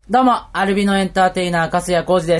どうも、アルビノエンターテイナー、粕谷浩二です。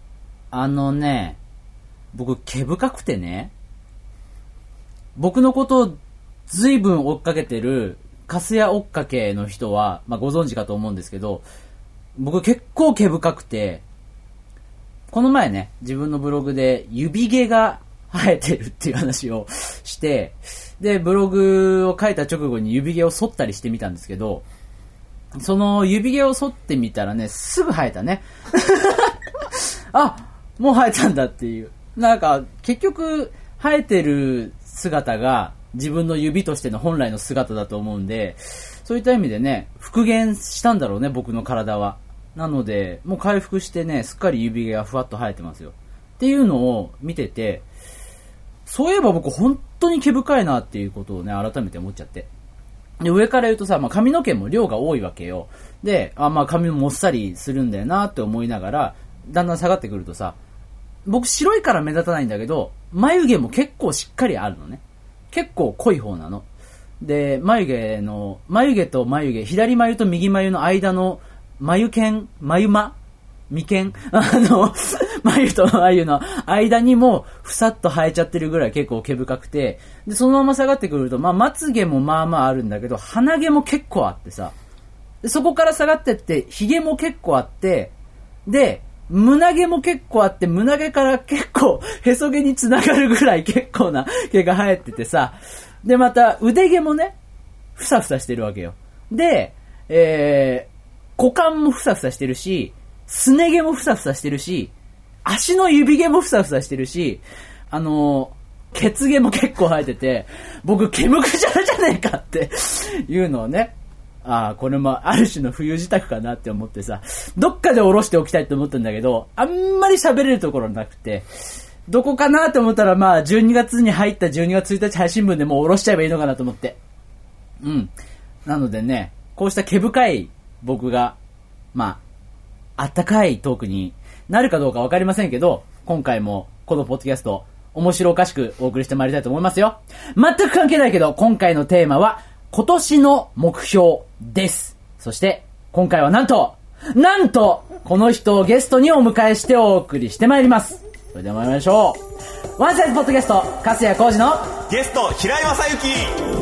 僕、毛深くてね、僕のことを随分追っかけてる、粕谷追っかけの人は、ご存知かと思うんですけど、僕結構毛深くて、この前ね、自分のブログで指毛が生えてるっていう話をして、で、ブログを書いた直後に指毛を剃ったりしてみたんですけど、その指毛を剃ってみたらね、すぐ生えたね。あ、もう生えたんだっていう。なんか、結局、生えてる姿が自分の指としての本来の姿だと思うんで、そういった意味でね、復元したんだろうね、僕の体は。なので、もう回復してね、すっかり指毛がふわっと生えてますよ。っていうのを見てて、そういえば僕本当に毛深いなっていうことをね、改めて思っちゃって。で、上から言うとさ、髪の毛も量が多いわけよ。で、髪ももっさりするんだよなって思いながら、だんだん下がってくるとさ、僕白いから目立たないんだけど、眉毛も結構しっかりあるのね。結構濃い方なの。で、眉毛と眉毛、左眉と右眉の間の眉間眉間眉と眉の間にもふさっと生えちゃってるぐらい結構毛深くて、で、そのまま下がってくると、まつ毛もまあまああるんだけど、鼻毛も結構あってさ、でそこから下がってって、髭も結構あって、で、胸毛も結構あって、胸毛から結構へそ毛につながるぐらい結構な毛が生えててさ、で、また腕毛もね、ふさふさしてるわけよ。で、股間もふさふさしてるし、すね毛もふさふさしてるし、足の指毛もふさふさしてるし、ケツ毛も結構生えてて、僕毛むくじゃらじゃねえかっていうのをね、これもある種の冬支度かなって思ってさ、どっかで下ろしておきたいと思ったんだけど、あんまり喋れるところなくて、どこかなと思ったら12月に入った12月1日配信分でもう下ろしちゃえばいいのかなと思って。なのでね、こうした毛深い僕が、あったかいトークになるかどうかわかりませんけど、今回もこのポッドキャスト、面白おかしくお送りしてまいりたいと思いますよ。全く関係ないけど、今回のテーマは、今年の目標です。そして、今回はなんと、この人をゲストにお迎えしてお送りしてまいります。それでは参りましょう。ワンサイズポッドキャスト、粕谷浩二のゲスト、平井正幸。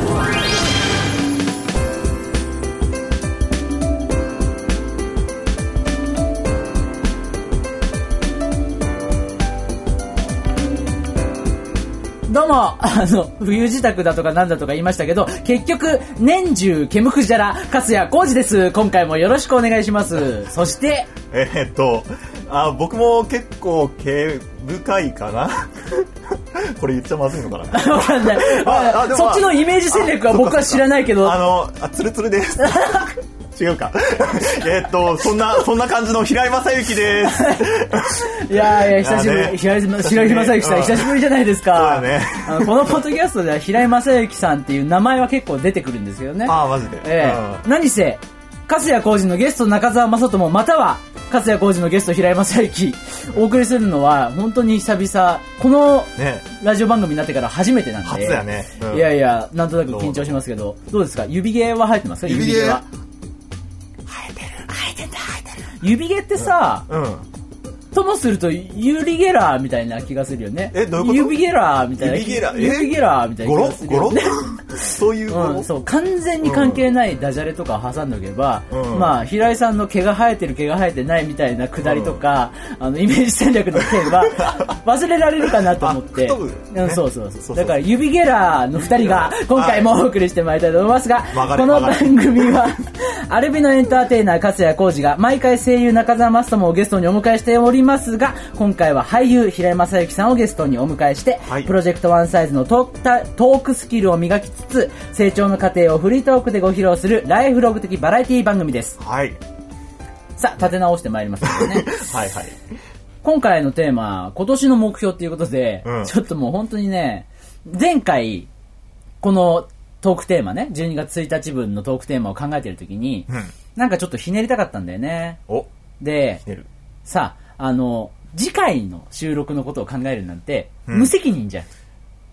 どうも、冬支度だとかなんだとか言いましたけど、結局、年中毛むくじゃら、粕谷浩二です。今回もよろしくお願いします。そして、 僕も結構毛深いかなこれ言っちゃまずいのかな。 わかんない。そっちのイメージ戦略は僕は知らないけど。 ツルツルです。違うか。そんな感じの平井正幸です。 いや、久しぶり。平井正幸さん、久しぶりじゃないですか。 そうだね。 このポッドキャストでは平井正幸さんっていう名前は結構出てくるんですけどね。 マジで。 何せ、粕谷浩二のゲスト中澤正人も、または、粕谷浩二のゲスト平井正幸、お送りするのは、本当に久々、この、ラジオ番組になってから初めてなんで。 初だね。 いや、なんとなく緊張しますけど、どうですか？指毛は生えてますか？指毛は。生えてる。指毛ってさ、ともするとユリゲラーみたいな気がするよね。 どういうこと？ 指ゲラーみたいな。指ゲラーみたいな気がするよね。 そういう、 そう、完全に関係ないダジャレとかを挟んでおけば、平井さんの毛が生えてる毛が生えてないみたいなくだりとか、イメージ戦略の件は忘れられるかなと思って。そう。だから指ゲラーの二人が今回もお送りしてまいりたいと思いますが、この番組はアルビノエンターテイナー粕谷浩二が毎回声優中澤マストもをゲストにお迎えしておりますが、今回は俳優平井正幸さんをゲストにお迎えして、プロジェクトワンサイズのトークスキルを磨きつつ、成長の過程をフリートークでご披露するライフログ的バラエティ番組です。さあ、立て直してまいりますのでね。今回のテーマ、今年の目標ということで、ちょっともう本当にね、前回このトークテーマね、12月1日分のトークテーマを考えてるときに、なんかちょっとひねりたかったんだよね。で、さあ、次回の収録のことを考えるなんて、無責任じゃん。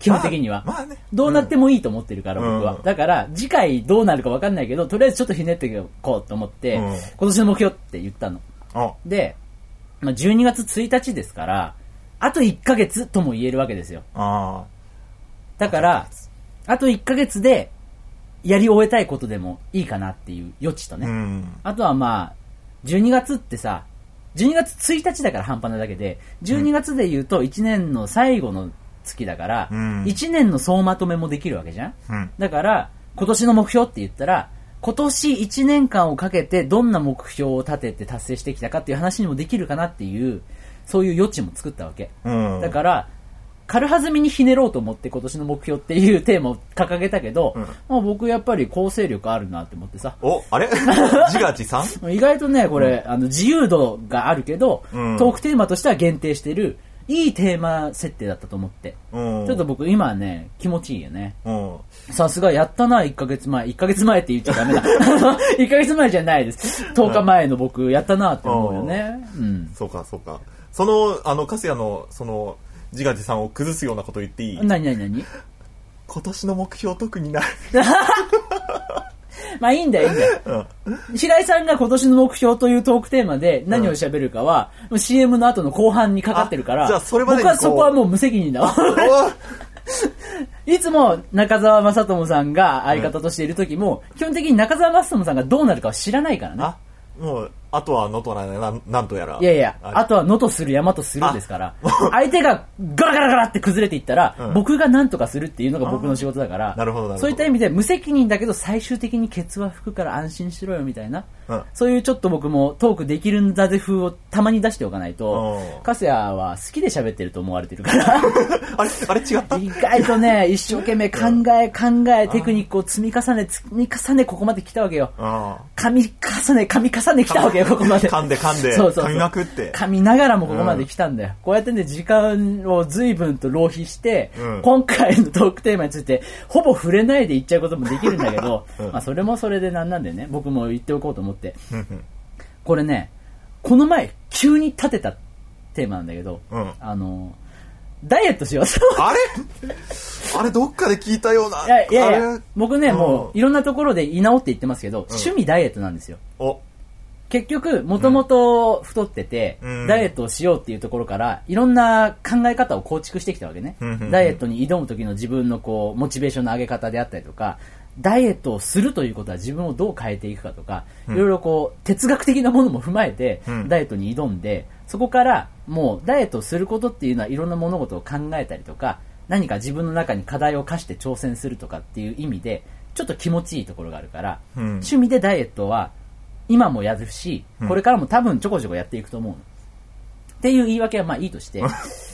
基本的には。 まあね。 どうなってもいいと思ってるから、僕は。だから、次回どうなるか分かんないけど、とりあえずちょっとひねっていこうと思って、今年の目標って言ったの。で、12月1日ですから、あと1ヶ月とも言えるわけですよ。だから、あと1ヶ月で、やり終えたいことでもいいかなっていう余地とね。あとは12月ってさ、12月1日だから半端なだけで、12月で言うと1年の最後の月だから、1年の総まとめもできるわけじゃん、だから、今年の目標って言ったら、今年1年間をかけてどんな目標を立てて達成してきたかっていう話にもできるかなっていう、そういう余地も作ったわけ。だから、軽はずみにひねろうと思って今年の目標っていうテーマを掲げたけど、僕やっぱり構成力あるなって思ってさ。 あれ自画自賛意外とね、これ、自由度があるけど、トークテーマとしては限定してる、いいテーマ設定だったと思って。ちょっと僕今はね、気持ちいいよね。さすがやったな、1ヶ月前。1ヶ月前って言っちゃダメだ。1ヶ月前じゃないです。10日前の僕、やったなって思うよね。 そうか。その、カスヤの、自画自賛を崩すようなこと言っていい？ 何今年の目標特にない。 いいんだよ。白井さんが今年の目標というトークテーマで何を喋るかは、CM の後の後半にかかってるから、 じゃあそれまでに僕はそこはもう無責任だわ。いつも中澤正智さんが相方としている時も、基本的に中澤正智さんがどうなるかは知らないからね。 もう、あとは能となんとやら。 いや、あとは野とする山とするですから、相手がガラガラガラって崩れていったら、僕が何とかするっていうのが僕の仕事だから、 なるほど。 そういった意味で無責任だけど最終的にケツは拭くから安心しろよみたいな、そういうちょっと僕もトークできるんだぜ風をたまに出しておかないと、カスヤは好きで喋ってると思われてるから。 あれ違った？ 意外とね、一生懸命考え、テクニックを積み重ね、ここまで来たわけよ。噛み重ね来たわけよ、ここまで。 噛んで、噛みまくって。 噛みながらもここまで来たんだよ。こうやってね、時間を随分と浪費して、今回のトークテーマについて、ほぼ触れないで言っちゃうこともできるんだけど、それもそれでなんでね、僕も言っておこうと思って。これね、この前、急に立てたテーマなんだけど、ダイエットしようと。 あれどっかで聞いたような。 いや、僕ね、もういろんなところで居直って言ってますけど、趣味ダイエットなんですよ。結局、もともと太ってて、ダイエットをしようっていうところから、いろんな考え方を構築してきたわけね。ダイエットに挑む時の自分のモチベーションの上げ方であったりとか、ダイエットをするということは自分をどう変えていくかとか、いろいろ哲学的なものも踏まえて、ダイエットに挑んで、そこからもうダイエットをすることっていうのはいろんな物事を考えたりとか、何か自分の中に課題を課して挑戦するとかっていう意味で、ちょっと気持ちいいところがあるから、趣味でダイエットは今もやるし、これからも多分ちょこちょこやっていくと思うの。っていう言い訳はまあいいとして、こ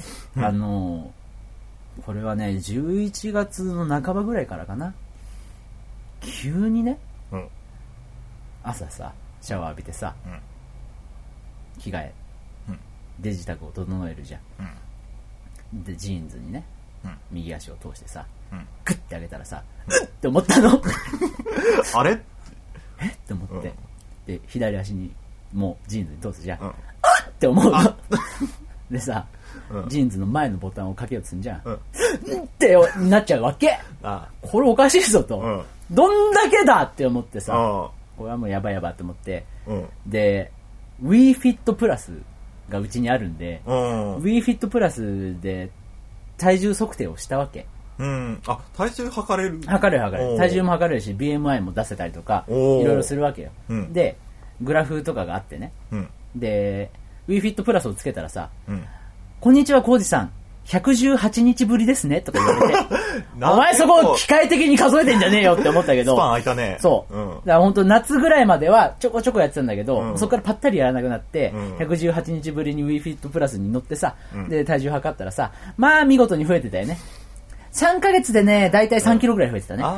れはね、11月の半ばぐらいからかな。急にね、朝さ、シャワー浴びてさ、着替え、で自宅を整えるじゃん。で、ジーンズにね、右足を通してさ、グッて上げたらさ、って思ったの。 あれって思って。で、左足にもうジーンズに通すじゃん。って思うの。でさ、ジーンズの前のボタンをかけようとすんじゃん。ってなっちゃうわけ。これおかしいぞと。どんだけだって思ってさ、これはもうやばいって思って。で、WeFit プラスがうちにあるんで、WeFit プラスで体重測定をしたわけ。 体重測れる？ 測れる。体重も測れるし、BMI も出せたりとか、いろいろするわけよ。で、グラフとかがあってね。で、WeFit プラスをつけたらさ、こんにちは、コウジさん。118日ぶりですねとか言われて。お前そこを機械的に数えてんじゃねえよって思ったけど。 スパン空いたね。 そう。だから本当夏ぐらいまではちょこちょこやってたんだけど、そこからパッタリやらなくなって、118日ぶりに WeFit プラスに乗ってさ、で、体重測ったらさ、まあ見事に増えてたよね。3ヶ月でね、だいたい3キロぐらい増えてたね。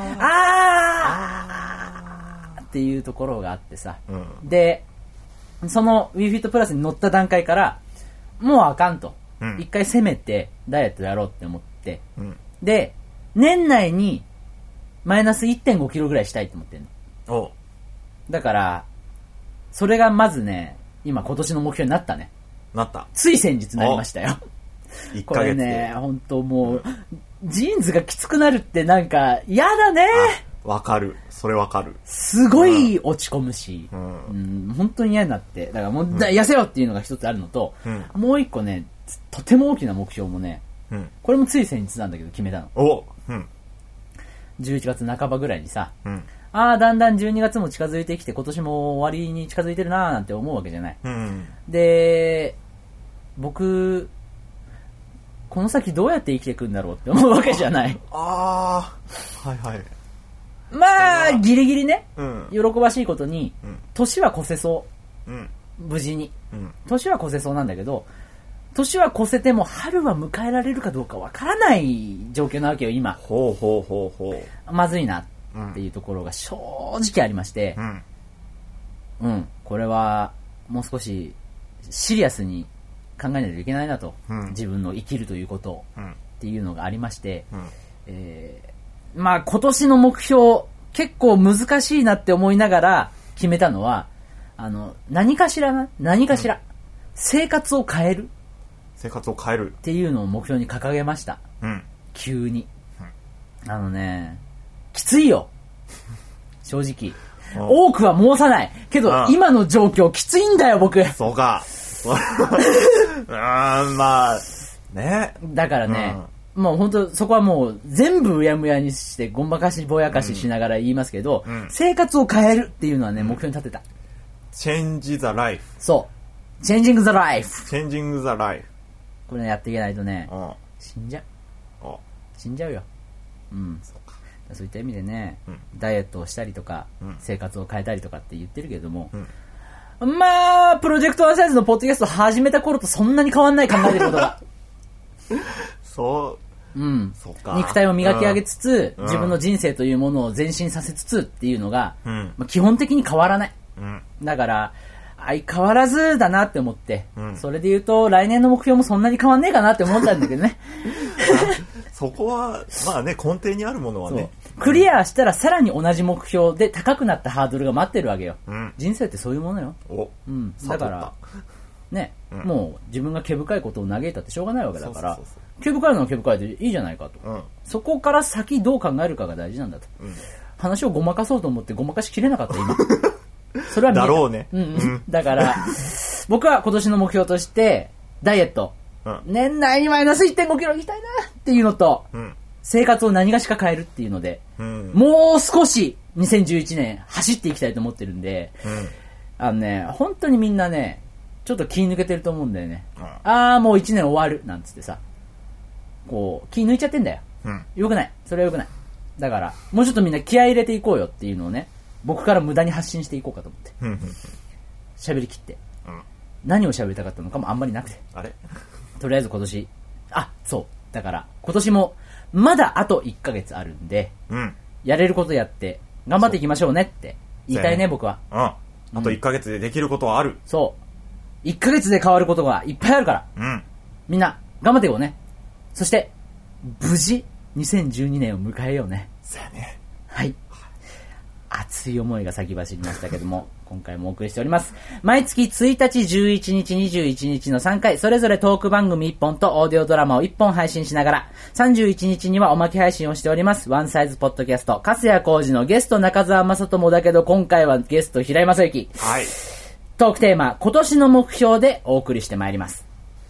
っていうところがあってさ。で、その WeFit プラスに乗った段階から、もうあかんと。一回攻めてダイエットやろうって思って。で、年内にマイナス 1.5 キロぐらいしたいと思ってんの。だから、それがまずね、今年の目標になったね。 なった。 つい先日なりましたよ。 1 こヶ月で。 れね、本当もう、ジーンズがきつくなるってなんか嫌だね。 わかる。それわかる。 すごい落ち込むし、 うん本当に嫌になって。だからもう、痩せろっていうのが一つあるのと、もう一個ね、とても大きな目標もね、これもつい先日なんだけど決めたの。11月半ばぐらいにさ、だんだん12月も近づいてきて今年も終わりに近づいてるなーなんて思うわけじゃない。で、僕、この先どうやって生きていくんだろうって思うわけじゃない。 はいはい。 まあ、ギリギリね、喜ばしいことに、年は越せそう。無事に。年は越せそうなんだけど、年は越せても春は迎えられるかどうかわからない状況なわけよ、今。まずいなっていうところが正直ありまして、これはもう少しシリアスに考えないといけないなと、自分の生きるということを、っていうのがありまして、まあ今年の目標結構難しいなって思いながら決めたのは、何かしら生活を変えるっていうのを目標に掲げました。急に。きついよ。正直。多くは申さない。けど、今の状況きついんだよ、僕。 そうか。まあ、ね。 だからね、もう本当そこはもう全部うやむやにしてごまかしぼやかししながら言いますけど、生活を変えるっていうのはね、目標に立てた。 Change the life。 そう。Changing the life。 Changing the life。 これやっていけないとね、死んじゃうよ。そういった意味でね、ダイエットをしたりとか、生活を変えたりとかって言ってるけれども、まあ、プロジェクトワンサイズのポッドキャスト始めた頃とそんなに変わんない、考えてることが。 そうか。 肉体を磨き上げつつ、自分の人生というものを前進させつつっていうのが、基本的に変わらない。だから、相変わらずだなって思って、それで言うと来年の目標もそんなに変わんねえかなって思ったんだけどね。 そこは、まあね、根底にあるものはね。 クリアしたらさらに同じ目標で高くなったハードルが待ってるわけよ。人生ってそういうものよ。だから、ね、もう自分が毛深いことを嘆いたってしょうがないわけだから、毛深いのは毛深いでいいじゃないかと。そこから先どう考えるかが大事なんだと。話をごまかそうと思ってごまかしきれなかった今。それはだろうね。 だから、僕は今年の目標として、ダイエット。年内にマイナス 1.5 キロ行きたいなっていうのと、生活を何がしか変えるっていうので、もう少し2011年走っていきたいと思ってるんで、本当にみんなね、ちょっと気抜けてると思うんだよね。もう1年終わるなんつってさ、こう、気抜いちゃってんだよ。よくない。それはよくない。だから、もうちょっとみんな気合い入れていこうよっていうのをね、僕から無駄に発信していこうかと思って。喋り切って。何を喋りたかったのかもあんまりなくて。とりあえず今年、そう。だから、今年も、まだあと1ヶ月あるんで、やれることやって、頑張っていきましょうねって言いたいね、僕は。 あと1ヶ月でできることはある。 そう。1ヶ月で変わることがいっぱいあるから。みんな、頑張っていこうね。そして、無事、2012年を迎えようね。 そうやね。 はい。熱い思いが先走りましたけども、今回もお送りしております。毎月1日、11日、21日の3回、それぞれトーク番組1本とオーディオドラマを1本配信しながら、31日にはおまけ配信をしております。ワンサイズポッドキャスト、粕谷浩二のゲスト中澤正智だけど、今回はゲスト平井正幸。 はい。 トークテーマ、今年の目標でお送りしてまいります。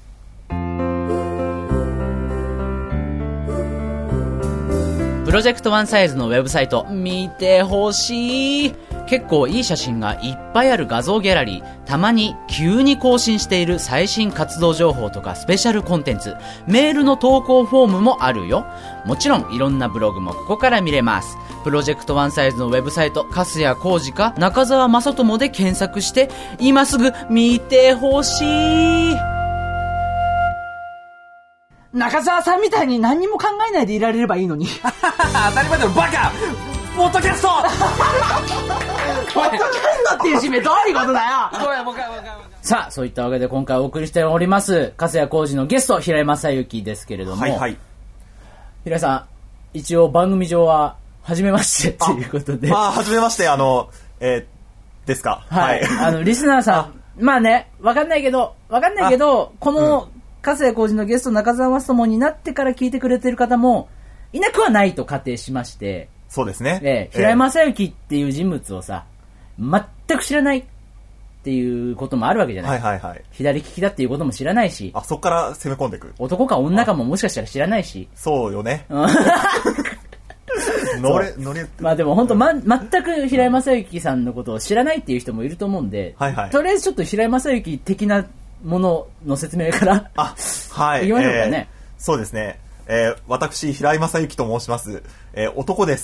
プロジェクトワンサイズのウェブサイト見てほしい。結構いい写真がいっぱいある画像ギャラリー、たまに急に更新している最新活動情報とかスペシャルコンテンツ、メールの投稿フォームもあるよ。もちろんいろんなブログもここから見れます。プロジェクトワンサイズのウェブサイト、粕谷浩二か中澤正智で検索して今すぐ見てほしい。中澤さんみたいに何にも考えないでいられればいいのに。 当たり前だろバカ。ポッドキャストポッドキャストっていう締めどういうことだよ。さあ、そういったわけで今回お送りしております粕谷浩二のゲスト平井正幸ですけれども、平井さん、一応番組上は初めましてということで、 初めましてですか。 はい。リスナーさん、まあね、わかんないけど、この加瀬浩二のゲスト中澤マストモになってから聞いてくれてる方もいなくはないと仮定しまして、 そうですね。 平井正幸っていう人物をさ、全く知らないっていうこともあるわけじゃない。 はいはいはい。 左利きだっていうことも知らないし、 そっから攻め込んでいく。 男か女かももしかしたら知らないし。 そうよね。 まあでも本当、全く平井正幸さんのことを知らないっていう人もいると思うんで、 はいはい、 とりあえずちょっと平井正幸的なものの説明からはい、 いきましょうかね。 そうですね。私平井正幸と申します。男です。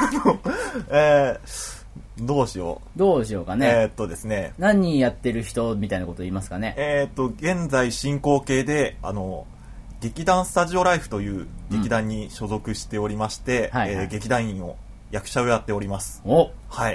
どうしようかね。 ですね。 何やってる人みたいなこと言いますかね。 現在進行形で劇団スタジオライフという劇団に所属しておりまして、劇団員を役者をやっております。はい。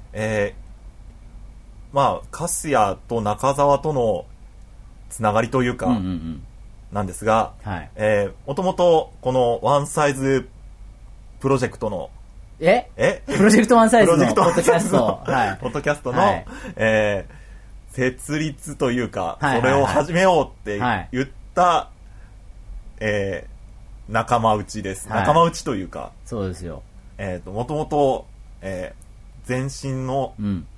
まあ粕谷と中澤とのつながりというか、なんですが、もともとこのワンサイズプロジェクトのプロジェクトワンサイズのポッドキャスト、 ポッドキャストの、設立というか、それを始めようって言った、仲間内です。仲間内というか、 そうですよ。 もともと前身の、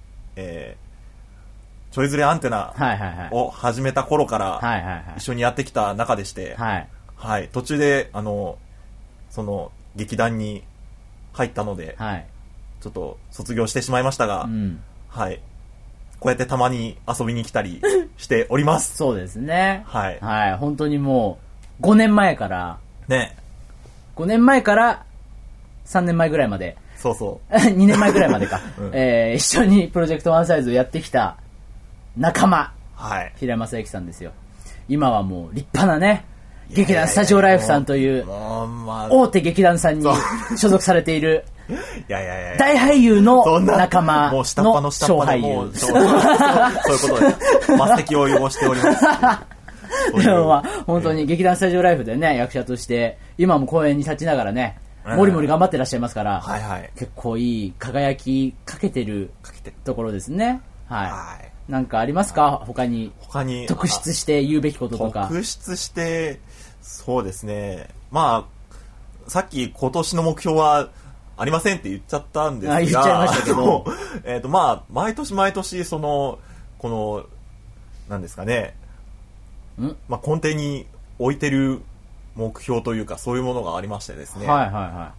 ちょいずれアンテナを始めた頃から一緒にやってきた仲でして、途中でその劇団に入ったので、ちょっと卒業してしまいましたが、こうやってたまに遊びに来たりしております。 そうですね。本当にもう5年前から5年前から3年前ぐらいまで、2年前ぐらいまでか、一緒にプロジェクトワンサイズをやってきた仲間、平井正幸さんですよ。今はもう立派なね、劇団スタジオライフさんという大手劇団さんに所属されている大俳優の仲間の小俳優。 そういうことで末席を汚しております。 でもまあ本当に劇団スタジオライフでね、役者として今も公演に立ちながらね、もりもり頑張ってらっしゃいますから、結構いい輝きかけてるところですね。なんかありますか、他に特筆して言うべきこととか。 特筆してそうですね、まあさっき今年の目標はありませんって言っちゃったんですが、 言っちゃいましたけどまあ毎年毎年このなんですかね、まあ、根底に置いてる目標というかそういうものがありましてですね、ま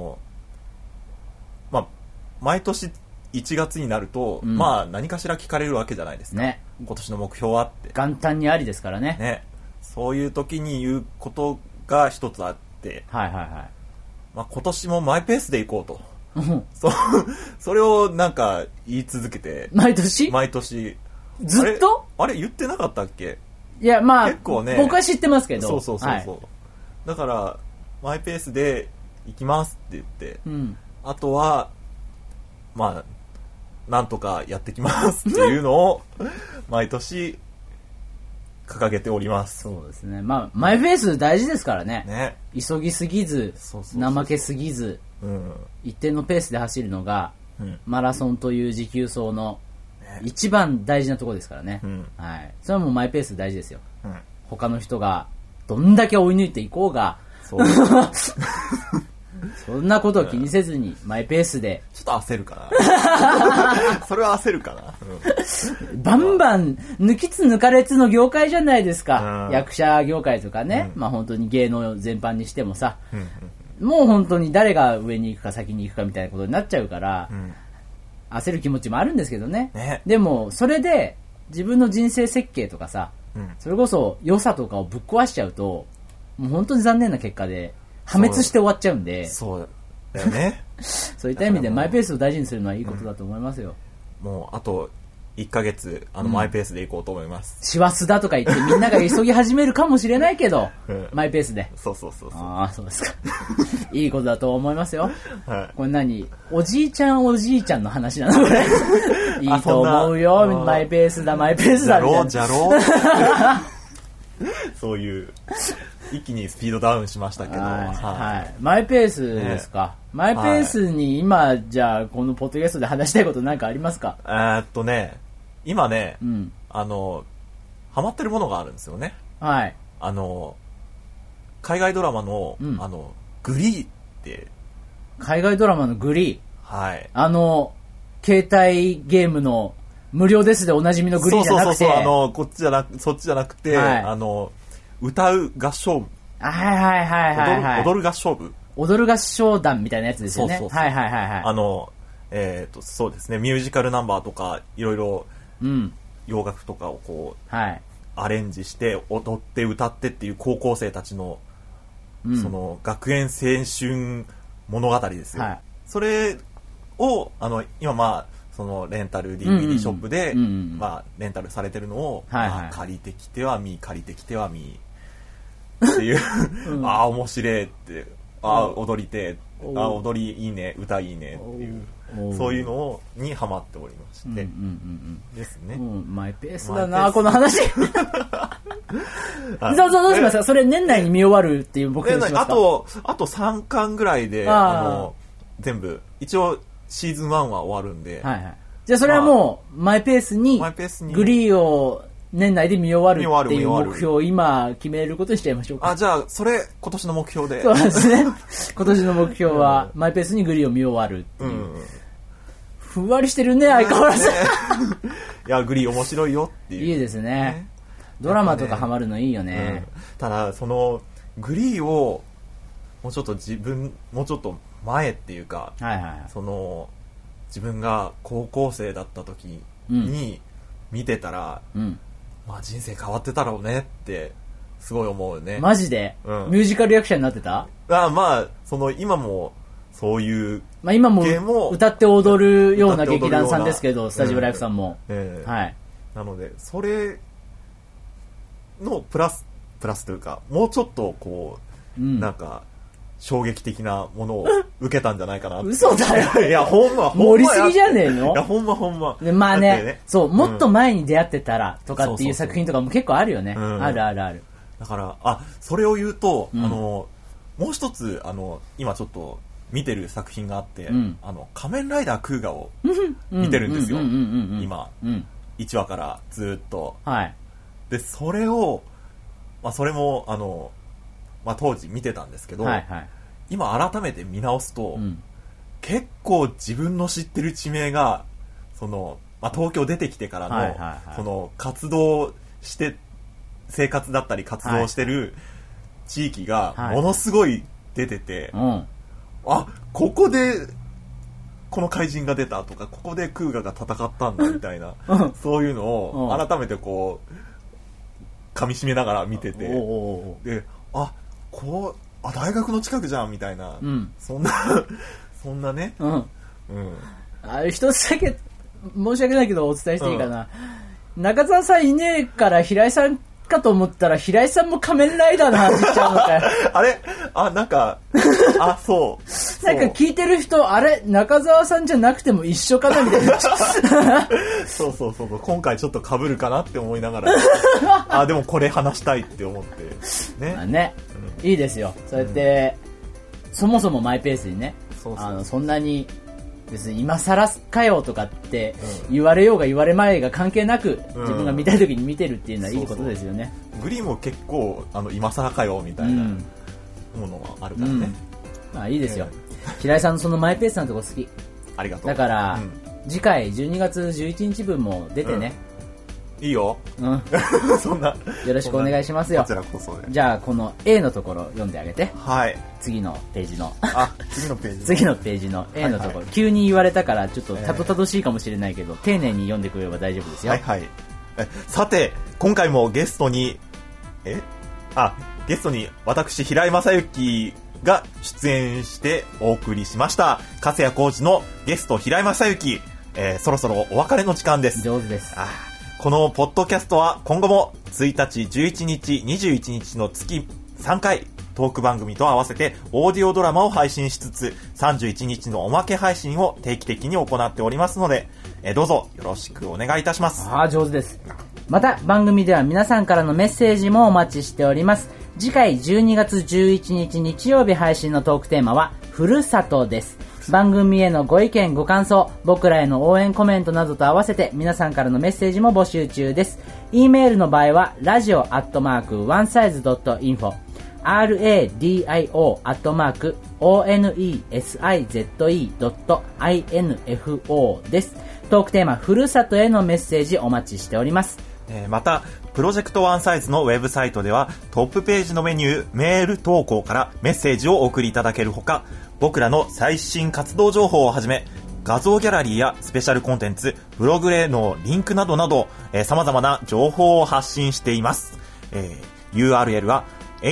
あ毎年1月になると、まあ何かしら聞かれるわけじゃないですか、今年の目標はって元旦にありですからね。 そういう時に言うことが一つあって、まあ、今年もマイペースでいこうとそれをなんか言い続けて毎年ずっとあれ言ってなかったっけ。 いやまあ結構ね、 僕は知ってますけど、 だからマイペースで行きますって言って、あとはまあなんとかやってきますっていうのを毎年掲げております。 そうですね。まあマイペース大事ですからね。急ぎすぎず、怠けすぎず、一定のペースで走るのが、マラソンという持久走の一番大事なところですからね。それはもうマイペース大事ですよ。他の人がどんだけ追い抜いていこうが、そんなことを気にせずにマイペースで。 ちょっと焦るかな。それは焦るかな。 バンバン抜きつ抜かれつの業界じゃないですか。役者業界とかね、まあ本当に芸能全般にしてもさ、もう本当に誰が上に行くか先に行くかみたいなことになっちゃうから、焦る気持ちもあるんですけどね。でもそれで自分の人生設計とかさ、それこそ良さとかをぶっ壊しちゃうと、もう本当に残念な結果で破滅して終わっちゃうんで。 そうだよね。 そういった意味でマイペースを大事にするのはいいことだと思いますよ。 もうあと1ヶ月マイペースでいこうと思います。 師走だとか言ってみんなが急ぎ始めるかもしれないけど、マイペースで。 そう。 ああ、そうですか。いいことだと思いますよ。これ何？おじいちゃんの話なのこれ。いいと思うよ。マイペースだみたいな。 じゃろう。そういう一気にスピードダウンしましたけど、 マイペースですか。マイペースに今じゃあこのポッドキャストで話したいことなんかありますか。 今ね、ハマってるものがあるんですよね。 海外ドラマの、グリーって、 海外ドラマのグリー。 はい。 携帯ゲームの無料ですでおなじみのグリーじゃなくて。 そうそっちじゃなくて、歌う合唱部。 はい。 踊る合唱部。 踊る合唱団みたいなやつですよね。 そうですね、ミュージカルナンバーとか、いろいろ、洋楽とかをこう、アレンジして、踊って歌ってっていう高校生たちの、その、学園青春物語ですよ。それを、今そのレンタル DVD ショップで、レンタルされてるのを、借りてきては借りてきてはっていう、面白いって、踊りて、踊りいいね、歌いいねっていう、そういうのにハマっておりまして、ですね。 マイペースだな、この話。どうしますか？それ年内に見終わるっていう僕にしますか？ あと3巻ぐらいで、全部、一応、シーズン1は終わるんで。 じゃあそれはもう、マイペースに、グリーを年内で見終わるっていう目標を今決めることにしちゃいましょうか。 じゃあ、それ、今年の目標で。 そうですね。今年の目標は、マイペースにグリーを見終わるっていう。ふんわりしてるね、相変わらず。いや、グリー面白いよっていう。 いいですね。ドラマとかハマるのいいよね。 ただ、その、グリーを、もうちょっと前っていうか、その自分が高校生だった時に見てたら、人生変わってたろうねってすごい思うね。 マジで、ミュージカル役者になってた？ その今もそういう、 今も歌って踊るような劇団さんですけど、スタジオライフさんも、 なのでそれのプラスというか、もうちょっとこう、なんか衝撃的なものを受けたんじゃないかなって。 嘘だよ。 いや、ほんま。 盛りすぎじゃねえの？ いや、ほんま。 そう、もっと前に出会ってたらとかっていう作品とかも結構あるよね。ある。 だから、それを言うと、もう一つ、今ちょっと見てる作品があって、仮面ライダークーガを見てるんですよ。今。1話からずっと。で、それを、それも、当時見てたんですけど、今改めて見直すと、結構自分の知ってる地名が、その、東京出てきてからの、その活動して、生活だったり活動してる地域がものすごい出てて、ここでこの怪人が出たとか、ここでクーガが戦ったんだみたいな、そういうのを改めてこう、噛み締めながら見てて、で、大学の近くじゃんみたいな、そんなね、 一つだけ申し訳ないけどお伝えしていいかな。中澤さんいねえから平井さんかと思ったら、平井さんも仮面ライダーの話しちゃうのかよ。 あれなんか、そう。 なんか聞いてる人、中澤さんじゃなくても一緒かなみたいな。 そう。今回ちょっと被るかなって思いながら、でもこれ話したいって思って。 ね。いいですよ。そうやって、そもそもマイペースにね、そんなに、別に今更かよとかって言われようが言われまいが関係なく、自分が見たい時に見てるっていうのはいいことですよね。 グリーンも結構今更かよみたいなものはあるからね。 いいですよ。平井さんのそのマイペースなとこ好き。 ありがとう。 だから、次回12月11日分も出てね。 いいよ。そんな。 よろしくお願いしますよ。 こちらこそね。 じゃあ、この A のところ読んであげて。 はい。 次のページの。 次のページ。 次のページの A のところ。急に言われたから、ちょっとたどたどしいかもしれないけど、丁寧に読んでくれれば大丈夫ですよ。 さて、今回もゲストに、私、平井正幸が出演してお送りしました。粕谷浩二のゲスト、平井正幸。そろそろお別れの時間です。 上手です。 このポッドキャストは今後も1日、11日、21日の月3回トーク番組と合わせてオーディオドラマを配信しつつ31日のおまけ配信を定期的に行っておりますので、どうぞよろしくお願いいたします。 上手です。また番組では皆さんからのメッセージもお待ちしております。次回12月11日日曜日配信のトークテーマはふるさとです。番組へのご意見ご感想、僕らへの応援コメントなどと合わせて皆さんからのメッセージも募集中です。 E メールの場合は、radio@onesize.info、radio@onesize.info です。トークテーマ、ふるさとへのメッセージお待ちしております。 また、プロジェクトワンサイズのウェブサイトでは、トップページのメニュー、メール投稿からメッセージをお送りいただけるほか、僕らの最新活動情報をはじめ、画像ギャラリーやスペシャルコンテンツ、ブログへのリンクなどなど、様々な情報を発信しています。URL は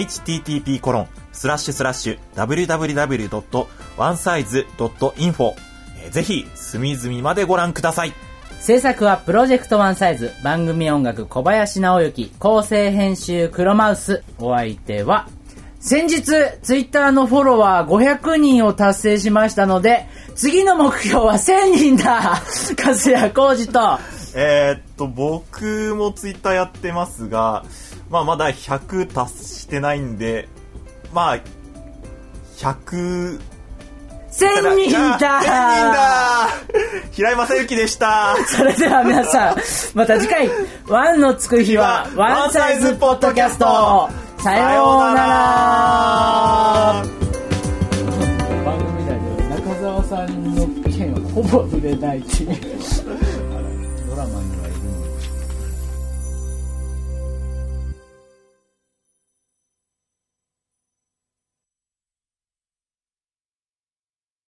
http://www.onesize.info、ぜひ隅々までご覧ください。 制作はプロジェクトワンサイズ、番組音楽小林直之、構成編集黒マウス。お相手は先日ツイッターのフォロワー500人を達成しましたので、次の目標は1000人だ。粕谷浩二と僕もツイッターやってますが、まだ100達してないんで、100、 1000人だ。 平井正幸でした。 それでは皆さん、また次回、ワンのつく日はワンサイズポッドキャスト。さようなら。番組内で中澤さんの件はほぼ触れないっていうドラマにはいる。